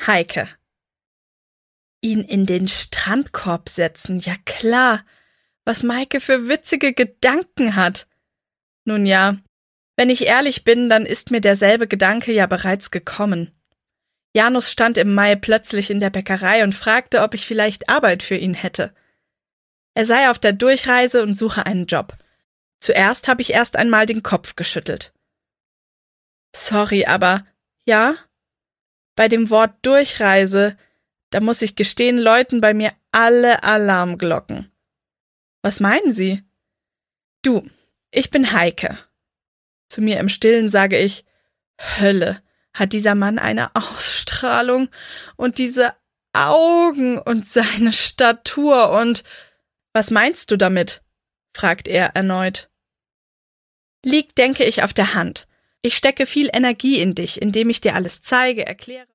Heike. Ihn in den Strandkorb setzen, ja klar. Was Maike für witzige Gedanken hat. Nun ja, wenn ich ehrlich bin, dann ist mir derselbe Gedanke ja bereits gekommen. Janus stand im Mai plötzlich in der Bäckerei und fragte, ob ich vielleicht Arbeit für ihn hätte. Er sei auf der Durchreise und suche einen Job. Zuerst habe ich erst einmal den Kopf geschüttelt. Sorry, aber ja? Bei dem Wort Durchreise, da muss ich gestehen, läuten bei mir alle Alarmglocken. Was meinen Sie? Du, ich bin Heike. Zu mir im Stillen sage ich, Hölle, hat dieser Mann eine Ausstrahlung und diese Augen und seine Statur und… Was meinst du damit? Fragt er erneut. Liegt, denke ich, auf der Hand. Ich stecke viel Energie in dich, indem ich dir alles zeige, erkläre.